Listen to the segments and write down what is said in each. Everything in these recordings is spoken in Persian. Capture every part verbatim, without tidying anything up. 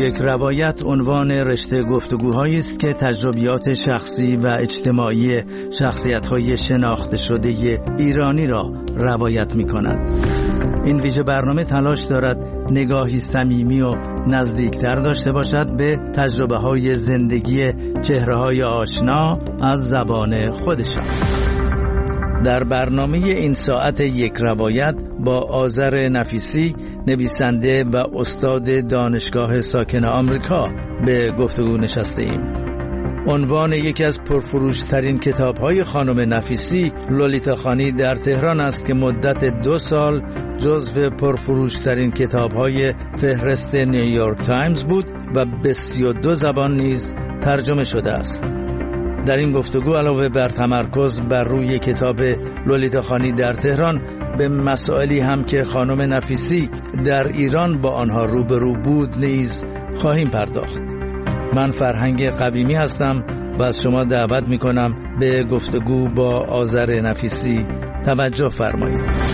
یک روایت عنوان رشته گفتگوهایی است که تجربیات شخصی و اجتماعی شخصیت‌های شناخته شده ایرانی را روایت می‌کند. این ویژه برنامه تلاش دارد نگاهی صمیمی و نزدیکتر داشته باشد به تجربه‌های زندگی چهره‌های آشنا از زبان خودشان. در برنامه این ساعت یک روایت با آذر نفیسی، نویسنده و استاد دانشگاه ساکن آمریکا به گفتگو نشسته ایم. عنوان یکی از پرفروشترین کتاب‌های خانم نفیسی، لولیتاخانی در تهران است که مدت دو سال جزو پرفروشترین کتاب‌های فهرست نیویورک تایمز بود و به سی و دو زبان نیز ترجمه شده است. در این گفتگو علاوه بر تمرکز بر روی کتاب لولیتاخانی در تهران، به مسائلی هم که خانم نفیسی در ایران با آنها روبرو بود نیز خواهیم پرداخت. من فرهنگ قویمی هستم و از شما دعوت می کنم به گفتگو با آذر نفیسی توجه فرمایید.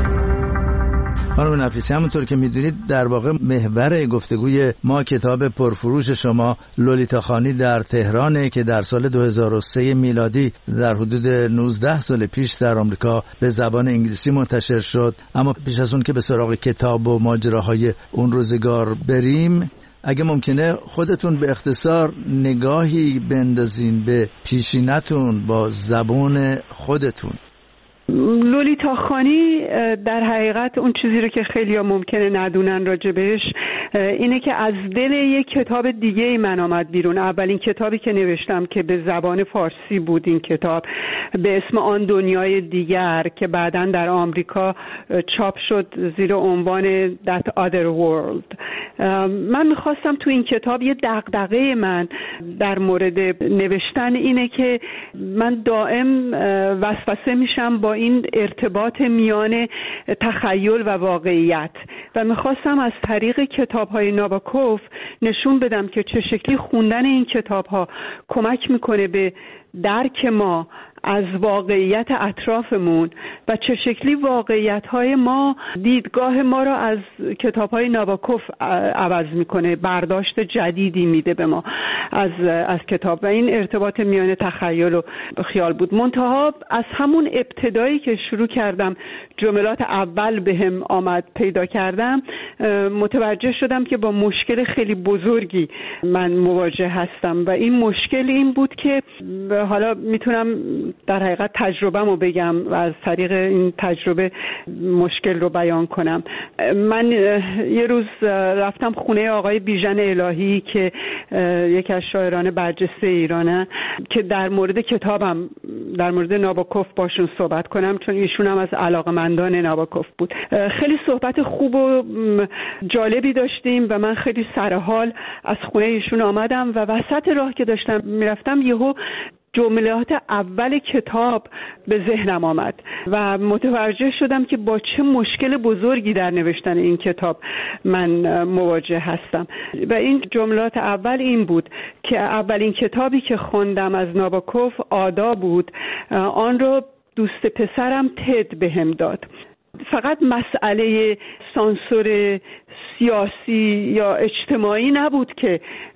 خانم نفیسی، همونطور که میدونید در واقع محور گفتگوی ما کتاب پرفروش شما لولیتاخانی در تهرانه که در سال دو هزار و سه میلادی در حدود نوزده سال پیش در آمریکا به زبان انگلیسی منتشر شد. اما پیش از اون که به سراغ کتاب و ماجراهای اون روزگار بریم، اگه ممکنه خودتون به اختصار نگاهی بندازین به پیشینتون با زبان خودتون. لولیتاخانی در حقیقت اون چیزی رو که خیلی‌ها ممکنه ندونن راجبش اینه که از دل یک کتاب دیگه ای من آمد بیرون. اولین کتابی که نوشتم که به زبان فارسی بود، این کتاب به اسم آن دنیای دیگر که بعداً در آمریکا چاپ شد زیر عنوان That Other World. من میخواستم تو این کتاب، یه دغدغه من در مورد نوشتن اینه که من دائم وسوسه میشم با این ارتباط میان تخیل و واقعیت و میخواستم از طریق کتاب‌های ناباکوف نشون بدم که چه شکلی خوندن این کتاب‌ها کمک میکنه به درک ما از واقعیت اطرافمون و چه شکلی واقعیت‌های ما دیدگاه ما را از کتاب‌های ناباکوف عوض میکنه، برداشت جدیدی میده به ما از از کتاب و این ارتباط میان تخیل و خیال بود. منتها از همون ابتدایی که شروع کردم، جملات اول بهم آمد پیدا کردم، متوجه شدم که با مشکل خیلی بزرگی من مواجه هستم و این مشکل این بود که حالا میتونم در حقیقت تجربه‌مو بگم و از طریق این تجربه مشکل رو بیان کنم. من یه روز رفتم خونه آقای بیژن الهی که یکی از شاعران برجسته ایرانه که در مورد کتابم، در مورد ناباکوف باشون صحبت کنم، چون ایشون هم از علاقه‌مندان ناباکوف بود. خیلی صحبت خوب و جالبی داشتیم و من خیلی سرحال از خونه ایشون آمدم و وسط راه که داشتم میرفتم یهو جملات اول کتاب به ذهنم آمد و متوجه شدم که با چه مشکل بزرگی در نوشتن این کتاب من مواجه هستم و این جملات اول این بود که اولین کتابی که خوندم از ناباکوف آدا بود، آن رو دوست پسرم تد بهم داد. فقط مسئله سانسور سیاسی یا اجتماعی نبود که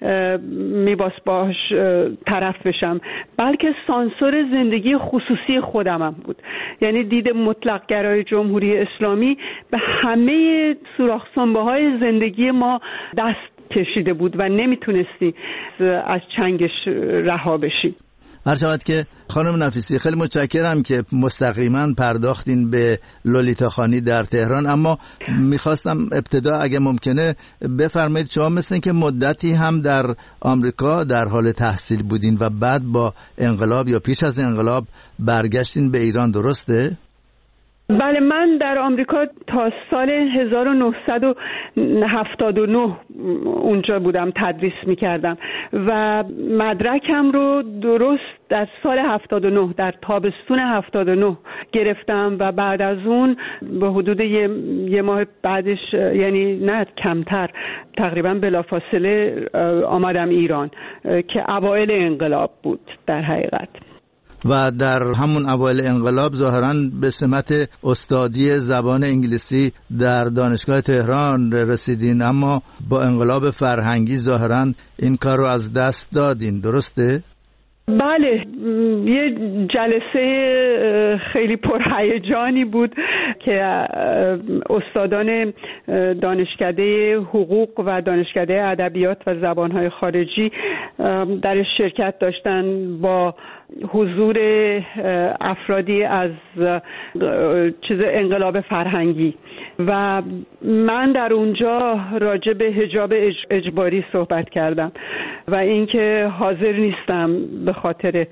میباس باش طرف بشم، بلکه سانسور زندگی خصوصی خودم هم بود. یعنی دید مطلق گرای جمهوری اسلامی به همه سوراخ سنبه های زندگی ما دست کشیده بود و نمیتونستی از چنگش رها بشی. هر شود که خانم نفیسی، خیلی متشکرم که مستقیما پرداختین به لولیتاخانی در تهران، اما میخواستم ابتدا اگه ممکنه بفرمایید، شما مثل این که مدتی هم در آمریکا در حال تحصیل بودین و بعد با انقلاب یا پیش از انقلاب برگشتین به ایران، درسته؟ بله، من در آمریکا تا سال هزار و نهصد و هفتاد و نه اونجا بودم، تدریس میکردم و مدرکم رو درست در سال هفتاد و نه، در تابستون هفتاد و نه گرفتم و بعد از اون به حدود یه, یه ماه بعدش، یعنی نه کمتر، تقریبا بلافاصله آمدم ایران که اوایل انقلاب بود در حقیقت. و در همون اوایل انقلاب ظاهراً به سمت استادی زبان انگلیسی در دانشگاه تهران رسیدین، اما با انقلاب فرهنگی ظاهراً این کار رو از دست دادین، درسته؟ بله، یه جلسه خیلی پرهیجانی بود که استادان دانشکده حقوق و دانشکده ادبیات و زبانهای خارجی در شرکت داشتن با حضور افرادی از چیز انقلاب فرهنگی و من در اونجا راجع به حجاب اجباری صحبت کردم و اینکه حاضر نیستم به خاطر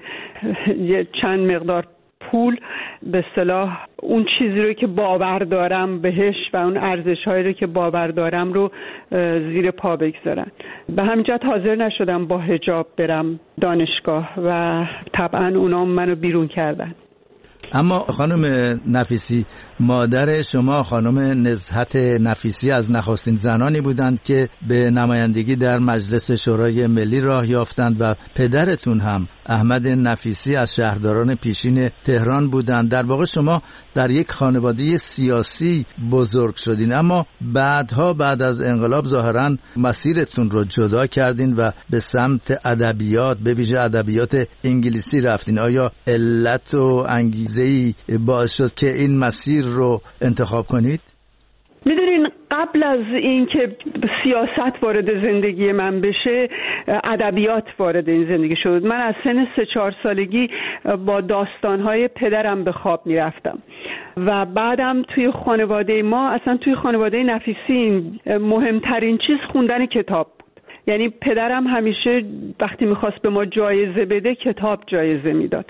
چند مقدار پول به اصطلاح اون چیزی رو که باور دارم بهش و اون ارزش‌هایی رو که باور دارم رو زیر پا بگذارن. به همین جهت حاضر نشدم با حجاب برم دانشگاه و طبعا اونا منو بیرون کردن. اما خانم نفیسی، مادر شما خانم نزهت نفیسی از نخستین زنانی بودند که به نمایندگی در مجلس شورای ملی راه یافتند و پدرتون هم احمد نفیسی از شهرداران پیشین تهران بودند. در واقع شما در یک خانواده سیاسی بزرگ شدین، اما بعدها بعد از انقلاب ظاهراً مسیرتون رو جدا کردین و به سمت ادبیات، به ویژه ادبیات انگلیسی رفتین. آیا علت و انگیزه‌ای باعث شد که این مسیر رو انتخاب کنید؟ میدونین قبل از این که سیاست وارد زندگی من بشه، ادبیات وارد این زندگی شد. من از سن سه چهار سالگی با داستانهای پدرم به خواب میرفتم و بعدم توی خانواده ما، اصلا توی خانواده نفیسی، مهمترین چیز خوندن کتاب بود. یعنی پدرم همیشه وقتی میخواست به ما جایزه بده کتاب جایزه میداد.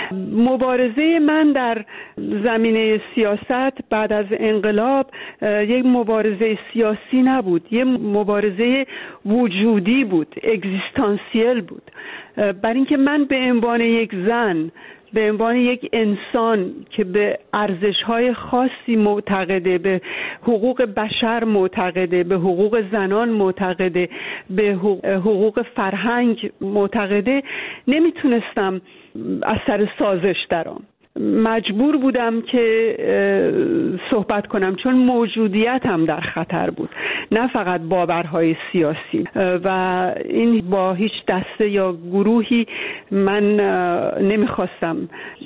مبارزه من در زمینه سیاست بعد از انقلاب یک مبارزه سیاسی نبود، یک مبارزه وجودی بود، اگزیستانسیل بود. برای اینکه من به عنوان یک زن، به عنوان یک انسان که به ارزش‌های خاصی معتقده، به حقوق بشر معتقده، به حقوق زنان معتقده، به حقوق فرهنگ معتقده، نمیتونستم از سر سازش درام. مجبور بودم که صحبت کنم چون موجودیتم در خطر بود، نه فقط باورهای سیاسی. و این با هیچ دسته یا گروهی من نمیخواستم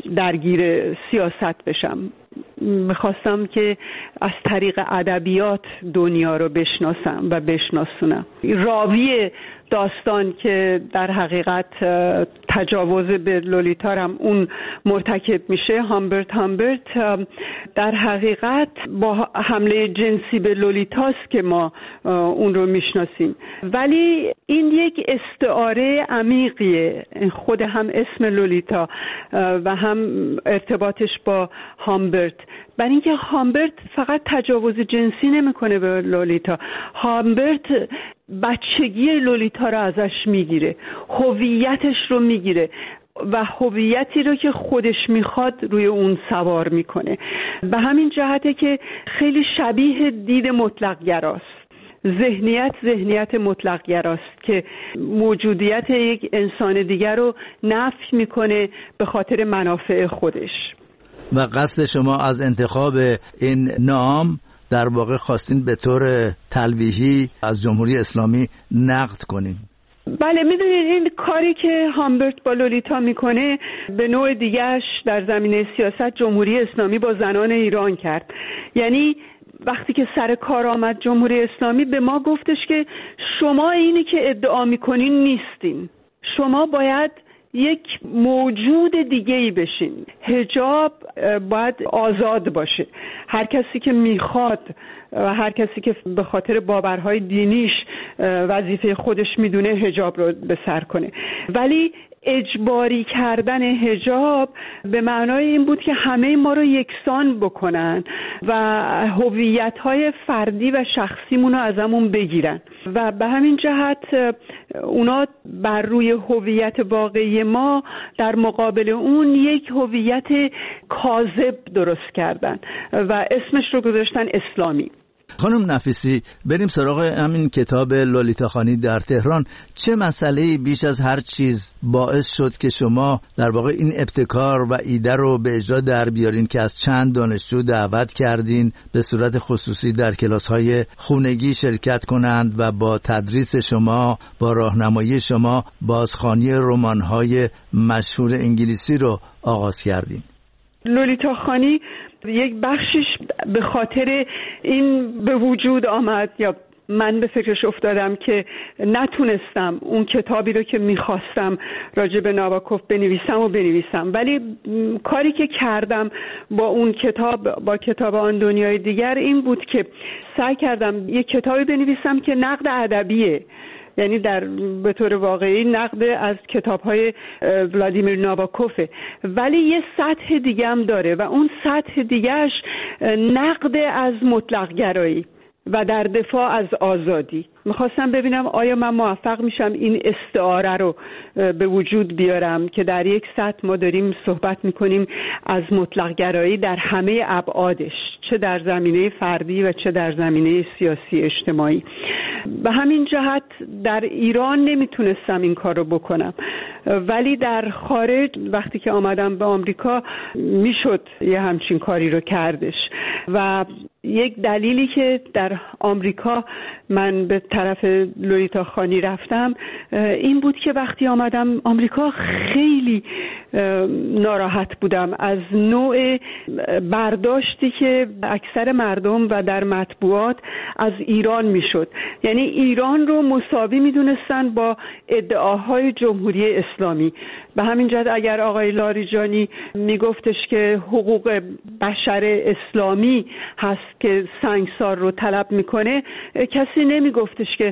درگیر سیاست بشم. میخواستم که از طریق ادبیات دنیا رو بشناسم و بشناسونم. راوی داستان که در حقیقت تجاوز به لولیتا هم اون مرتکب میشه، هامبرت هامبرت، در حقیقت با حمله جنسی به لولیتاست که ما اون رو میشناسیم، ولی این یک استعاره عمیقیه، خود هم اسم لولیتا و هم ارتباطش با هامبرت. برای اینکه هامبرت فقط تجاوز جنسی نمیکنه به لولیتا، هامبرت بچگی لولیتا رو ازش میگیره، هویتش رو میگیره و هویتی رو که خودش میخواد روی اون سوار میکنه. به همین جهته که خیلی شبیه دید مطلق گراست. ذهنیت ذهنیت مطلق گراست که موجودیت یک انسان دیگر رو نفی میکنه به خاطر منافع خودش. و قصد شما از انتخاب این نام در واقع خواستین به طور تلویحی از جمهوری اسلامی نقد کنین؟ بله، میدونید این کاری که هامبرت با لولیتا میکنه به نوع دیگهش در زمینه سیاست جمهوری اسلامی با زنان ایران کرد. یعنی وقتی که سر کار آمد جمهوری اسلامی به ما گفتش که شما اینی که ادعا میکنین نیستین، شما باید یک موجود دیگه‌ای بشین. حجاب باید آزاد باشه، هر کسی که میخواد و هر کسی که به خاطر باورهای دینیش وظیفه خودش میدونه حجاب رو به سر کنه. ولی اجباری کردن حجاب به معنای این بود که همه ما رو یکسان بکنن و هویت‌های فردی و شخصیمون رو ازمون بگیرن و به همین جهت اونا بر روی هویت واقعی ما در مقابل اون یک هویت کاذب درست کردن و اسمش رو گذاشتن اسلامی. خانم نفیسی، بریم سراغ همین کتاب لولیتاخانی در تهران. چه مسئله‌ای بیش از هر چیز باعث شد که شما در واقع این ابتکار و ایده رو به اجرا در بیارین که از چند دانشجو دعوت کردین به صورت خصوصی در کلاس‌های خونگی شرکت کنند و با تدریس شما، با راهنمایی شما، بازخوانی رمان‌های مشهور انگلیسی رو آغاز کردین؟ لولیتاخانی یک بخشش به خاطر این به وجود آمد یا من به فکرش افتادم که نتونستم اون کتابی رو که میخواستم راجع به ناباکوف بنویسم و بنویسم، ولی کاری که کردم با اون کتاب، با کتاب آن دنیای دیگر، این بود که سعی کردم یک کتابی بنویسم که نقد ادبیه، یعنی در به طور واقعی نقد از کتاب‌های ولادیمیر ناباکوفه، ولی یه سطح دیگه هم داره و اون سطح دیگهش نقد از مطلق گرایی و در دفاع از آزادی. میخواستم ببینم آیا من موفق میشم این استعاره رو به وجود بیارم که در یک سطح ما داریم صحبت میکنیم از مطلق گرایی در همه ابعادش، چه در زمینه فردی و چه در زمینه سیاسی اجتماعی. به همین جهت در ایران نمیتونستم این کار رو بکنم، ولی در خارج وقتی که آمدم به آمریکا میشد یه همچین کاری رو کردش. و یک دلیلی که در آمریکا من به طرف لولیتاخانی رفتم این بود که وقتی آمدم آمریکا خیلی ناراحت بودم از نوع برداشتی که اکثر مردم و در مطبوعات از ایران میشد. یعنی ایران رو مساوی میدونستن با ادعاهای جمهوری اسلامی. به همین جهت اگر آقای لاریجانی میگفتش که حقوق بشر اسلامی هست که سنگسار رو طلب میکنه، کسی نمیگفتش که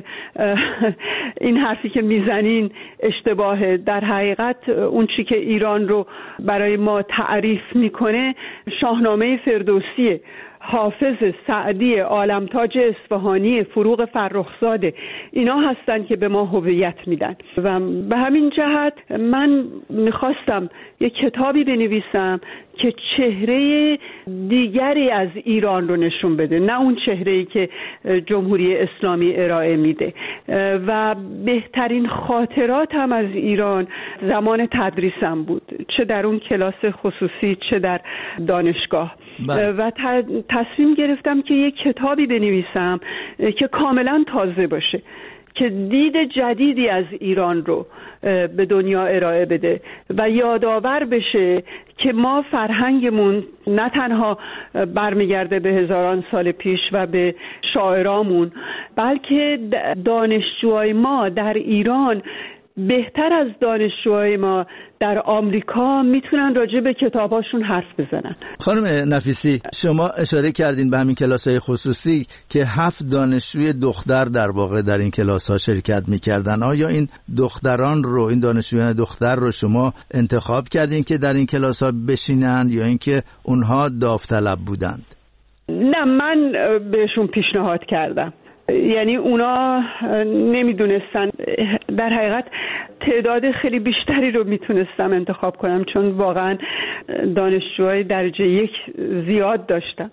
این حرفی که میزنین اشتباهه. در حقیقت اون چی که ایران رو برای ما تعریف میکنه شاهنامه فردوسیه، حافظ، سعدی، عالمتاج اصفهانی، فروغ فرخزاده، اینا هستن که به ما هویت میدن. و به همین جهت من میخواستم یک کتابی بنویسم که چهره دیگری از ایران رو نشون بده، نه اون چهره‌ای که جمهوری اسلامی ارائه میده. و بهترین خاطرات هم از ایران زمان تدریسم بود، چه در اون کلاس خصوصی چه در دانشگاه. بله. و تصمیم گرفتم که یک کتابی بنویسم که کاملا تازه باشه، که دید جدیدی از ایران رو به دنیا ارائه بده و یادآور بشه که ما فرهنگمون نه تنها برمیگرده به هزاران سال پیش و به شاعرامون، بلکه دانشجوهای ما در ایران بهتر از دانشجوهای ما در آمریکا میتونن راجع به کتاباشون حرف بزنن. خانم نفیسی، شما اشاره کردین به همین کلاس‌های خصوصی که هفت دانشجوی دختر در واقع در این کلاس‌ها شرکت میکردن. آیا این دختران رو، این دانشجویان دختر رو شما انتخاب کردین که در این کلاس‌ها بشینند یا اینکه اونها داوطلب بودند؟ نه، من بهشون پیشنهاد کردم. یعنی اونا نمیدونستن، در حقیقت تعداد خیلی بیشتری رو میتونستم انتخاب کنم چون واقعا دانشجوهای درجه یک زیاد داشتم،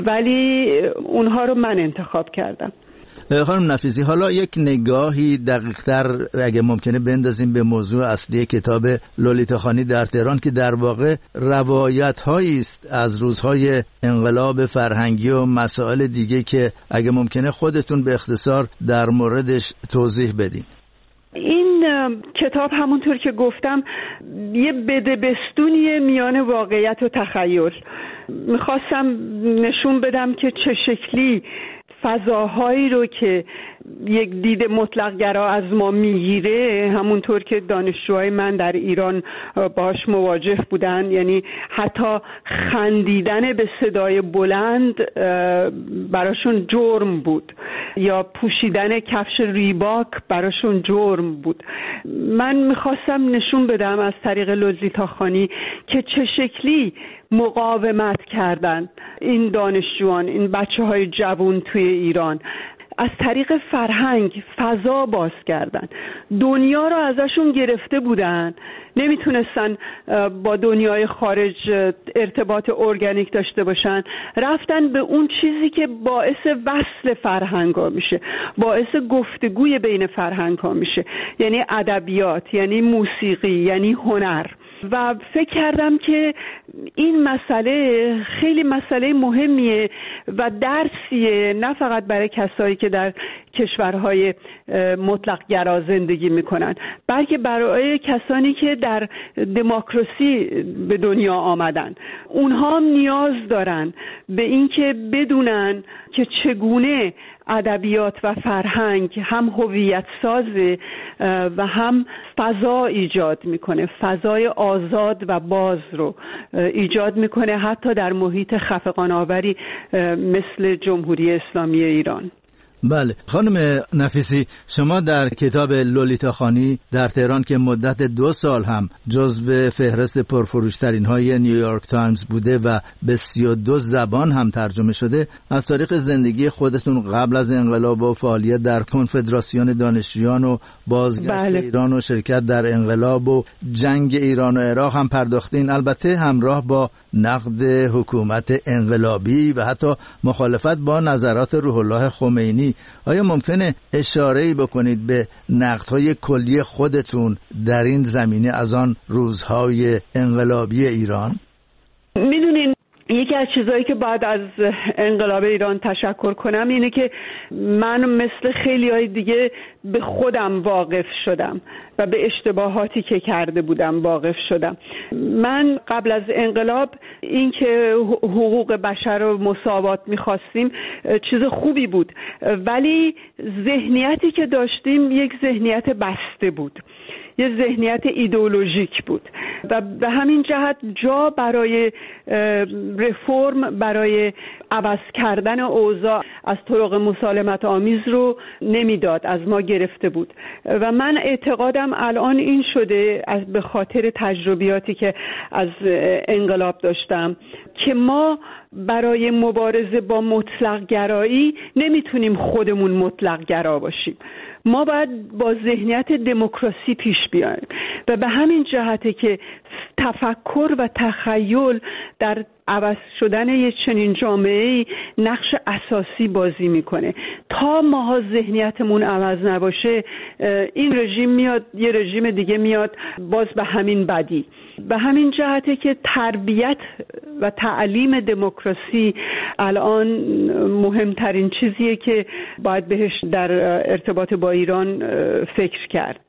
ولی اونها رو من انتخاب کردم. خانم نفیسی، حالا یک نگاهی دقیق‌تر اگه ممکنه بندازیم به موضوع اصلی کتاب لولیتاخانی در تهران که در واقع روایت‌هایی است از روزهای انقلاب فرهنگی و مسائل دیگه که اگه ممکنه خودتون به اختصار در موردش توضیح بدین. این کتاب همونطور که گفتم یه بدبستونیه میان واقعیت و تخیل. میخواستم نشون بدم که چه شکلی فضاهایی رو که یک دید مطلق گرا از ما میگیره، همونطور که دانشجوهای من در ایران باش مواجه بودن، یعنی حتی خندیدن به صدای بلند براشون جرم بود یا پوشیدن کفش ریباک براشون جرم بود. من میخواستم نشون بدم از طریق لولیتاخانی که چه شکلی مقاومت کردن این دانشجویان، این بچه های جوان توی ایران، از طریق فرهنگ فضا باز کردن. دنیا رو ازشون گرفته بودن، نمیتونستن با دنیای خارج ارتباط ارگانیک داشته باشن، رفتن به اون چیزی که باعث وصل فرهنگ ها میشه، باعث گفتگوی بین فرهنگ ها میشه، یعنی ادبیات، یعنی موسیقی، یعنی هنر. و فکر کردم که این مسئله خیلی مسئله مهمیه و درسیه، نه فقط برای کسایی که در کشورهای مطلق گرا زندگی میکنن، بلکه برای کسانی که در دموکراسی به دنیا آمدن. اونها هم نیاز دارن به این که بدونن که چگونه ادبیات و فرهنگ هم هویت سازه و هم فضا ایجاد میکنه، فضای آزاد و باز رو ایجاد میکنه، حتی در محیط خفقان آوری مثل جمهوری اسلامی ایران. بله خانم نفیسی، شما در کتاب لولیتا خانی در تهران که مدت دو سال هم جزو فهرست پرفروشترین های نیویورک تایمز بوده و به سی و دو زبان هم ترجمه شده، از تاریخ زندگی خودتون قبل از انقلاب و فعالیت در کنفدراسیون دانشجویان و بازگشت بله. ایران و شرکت در انقلاب و جنگ ایران و عراق هم پرداختین، البته همراه با نقد حکومت انقلابی و حتی مخالفت با نظرات روح الله خمینی. آیا ممکنه اشاره‌ای بکنید به نقدهای کلی خودتون در این زمینه از آن روزهای انقلابی ایران؟ میدونین یکی از چیزایی که بعد از انقلاب ایران تشکر کنم اینه که من مثل خیلی های دیگه به خودم واقف شدم و به اشتباهاتی که کرده بودم واقف شدم. من قبل از انقلاب این که حقوق بشر و مساوات میخواستیم چیز خوبی بود، ولی ذهنیتی که داشتیم یک ذهنیت بسته بود، یه ذهنیت ایدئولوژیک بود و به همین جهت جا برای رفرم، برای عوض کردن اوضاع از طرق مسالمت آمیز رو نمیداد، از ما گرفته بود. و من اعتقادم الان این شده از به خاطر تجربیاتی که از انقلاب داشتم که ما برای مبارزه با مطلق گرایی نمیتونیم خودمون مطلق گرا باشیم، ما باید با ذهنیت دموکراسی پیش بیایم و به همین جهته که تفکر و تخیل در عوض شدن یک چنین جامعه‌ای نقش اساسی بازی میکنه. تا ماها ذهنیتمون عوض نباشه این رژیم میاد، یه رژیم دیگه میاد باز به همین بدی. به همین جهته که تربیت و تعلیم دموکراسی الان مهمترین چیزیه که باید بهش در ارتباط با ایران فکر کرد.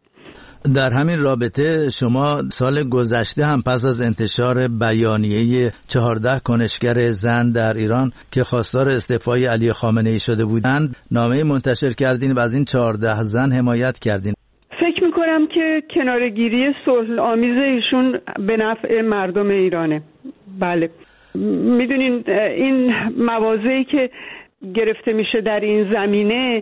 در همین رابطه شما سال گذشته هم پس از انتشار بیانیه چهارده کنشگر زن در ایران که خواستار استعفای علی خامنه‌ای شده بودند نامه منتشر کردین و از این چهارده زن حمایت کردین. فکر میکنم که کناره‌گیری صلح آمیز ایشون به نفع مردم ایرانه. بله میدونین این مواضعی که گرفته میشه در این زمینه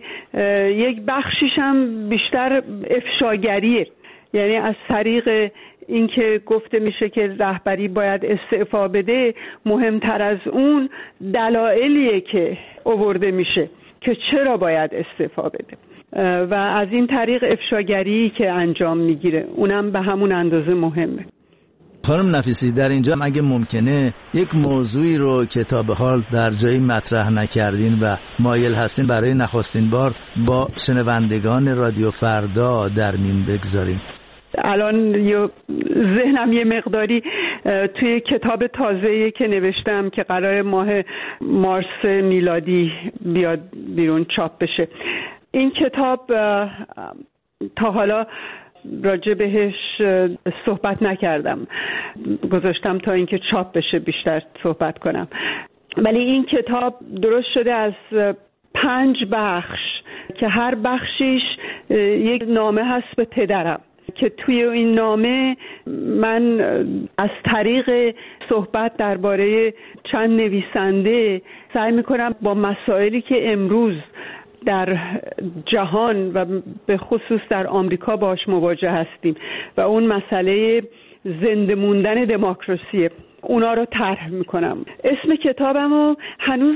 یک بخشیش هم بیشتر افشاگریه، یعنی از طریق اینکه گفته میشه که رهبری باید استعفا بده، مهمتر از اون دلایلیه که آورده میشه که چرا باید استعفا بده و از این طریق افشاگری که انجام میگیره اونم به همون اندازه مهمه. خانم نفیسی در اینجا اگه ممکنه یک موضوعی رو که تا به حال در جایی مطرح نکردین و مایل هستین برای نخستین بار با شنوندگان رادیو فردا در میون بگذارین. الان یه ذهنم یه مقداری توی کتاب تازه‌ای که نوشتم که قرار ماه مارس میلادی بیاد بیرون چاپ بشه. این کتاب تا حالا راجع بهش صحبت نکردم، گذاشتم تا اینکه چاپ بشه بیشتر صحبت کنم. ولی این کتاب درست شده از پنج بخش که هر بخشیش یک نامه هست به پدرم که توی این نامه من از طریق صحبت درباره چند نویسنده سعی میکنم با مسائلی که امروز در جهان و به خصوص در آمریکا باش مواجه هستیم و اون مسئله زنده موندن دموکراسی، اونا رو طرح میکنم. اسم کتابمو هنوز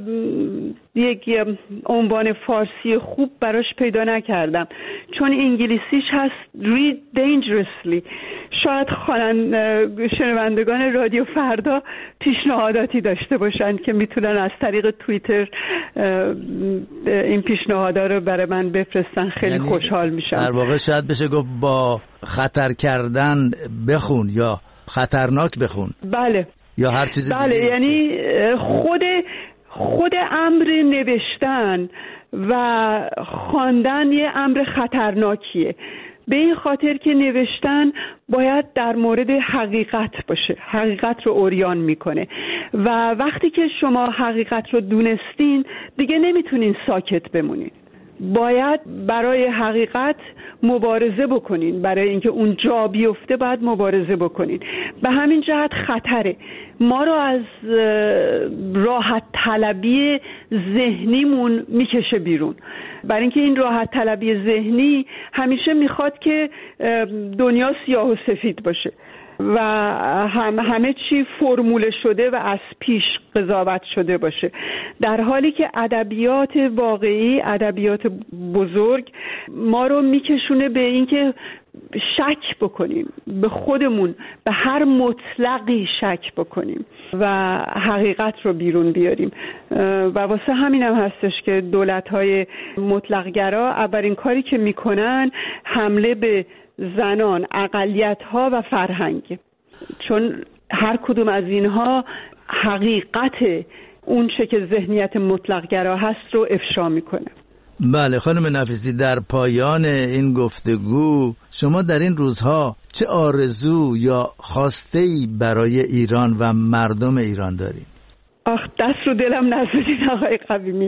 یک عنوان فارسی خوب براش پیدا نکردم، چون انگلیسیش هست Read Dangerously. شاید خوانند شنوندگان رادیو فردا پیشنهاداتی داشته باشند که میتونن از طریق توییتر این پیشنهادا رو برای من بفرستن. خیلی یعنی خوشحال میشم. در واقع شاید بشه گفت با خطر کردن بخون یا خطرناک بخون. بله. یا هر چیزی بله دیگه. یعنی خود خود امر نوشتن و خواندن یه امر خطرناکیه، به این خاطر که نوشتن باید در مورد حقیقت باشه، حقیقت رو عریان میکنه و وقتی که شما حقیقت رو دونستین دیگه نمیتونین ساکت بمونین، باید برای حقیقت مبارزه بکنین، برای اینکه اون جا بیفته باید مبارزه بکنین. به همین جهت خطره، ما رو از راحت طلبی ذهنیمون میکشه بیرون، برای اینکه این راحت طلبی ذهنی همیشه میخواد که دنیا سیاه و سفید باشه و هم همه چی فرموله شده و از پیش قضاوت شده باشه، در حالی که ادبیات واقعی، ادبیات بزرگ ما رو میکشونه به اینکه شک بکنیم به خودمون، به هر مطلقی شک بکنیم و حقیقت رو بیرون بیاریم. و واسه همینم هستش که دولت‌های مطلق‌گرا اولین کاری که میکنن حمله به زنان، اقلیت‌ها و فرهنگ، چون هر کدوم از اینها حقیقت اون چه که ذهنیت مطلق‌گرا هست رو افشا میکنه. بله خانم نفیسی، در پایان این گفتگو شما در این روزها چه آرزو یا خواسته‌ای برای ایران و مردم ایران دارید؟ آخ دست رو دلم نزدید آقای قویمی،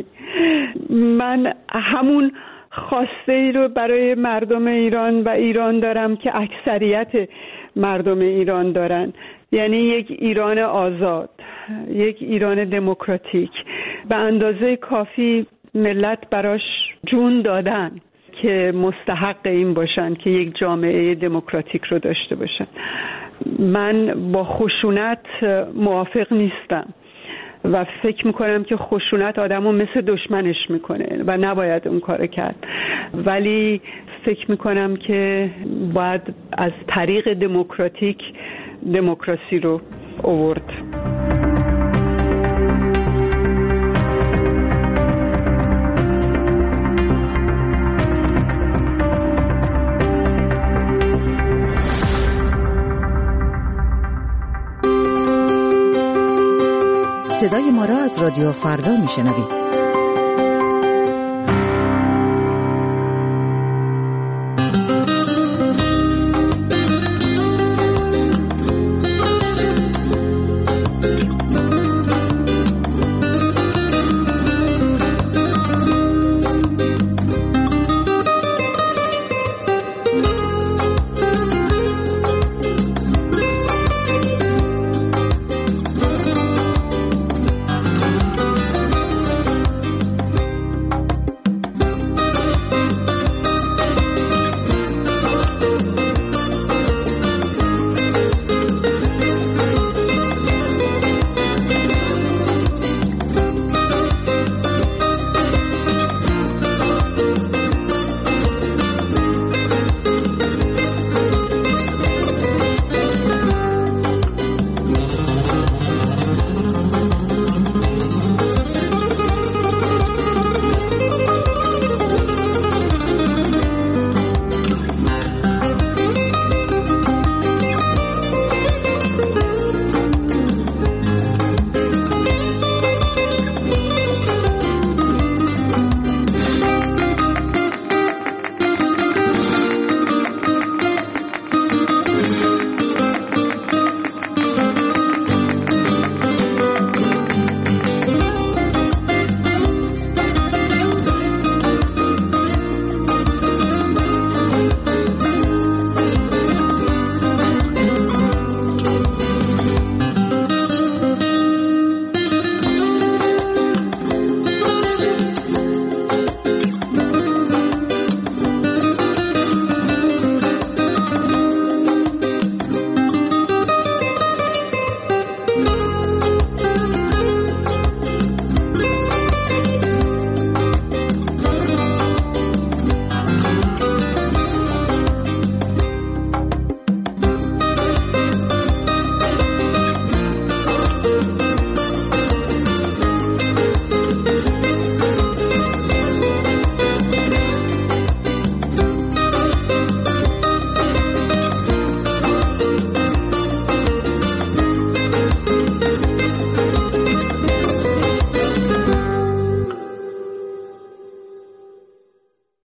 من همون خواسته‌ای رو برای مردم ایران و ایران دارم که اکثریت مردم ایران دارن، یعنی یک ایران آزاد، یک ایران دموکراتیک. به اندازه کافی ملت براش جون دادن که مستحق این باشن که یک جامعه دموکراتیک رو داشته باشن. من با خشونت موافق نیستم و فکر میکنم که خشونت آدمو مثل دشمنش میکنه و نباید اون کار کرد، ولی فکر میکنم که باید از طریق دموکراتیک دموکراسی رو آورد. صدای ما را از رادیو فردا میشنوید.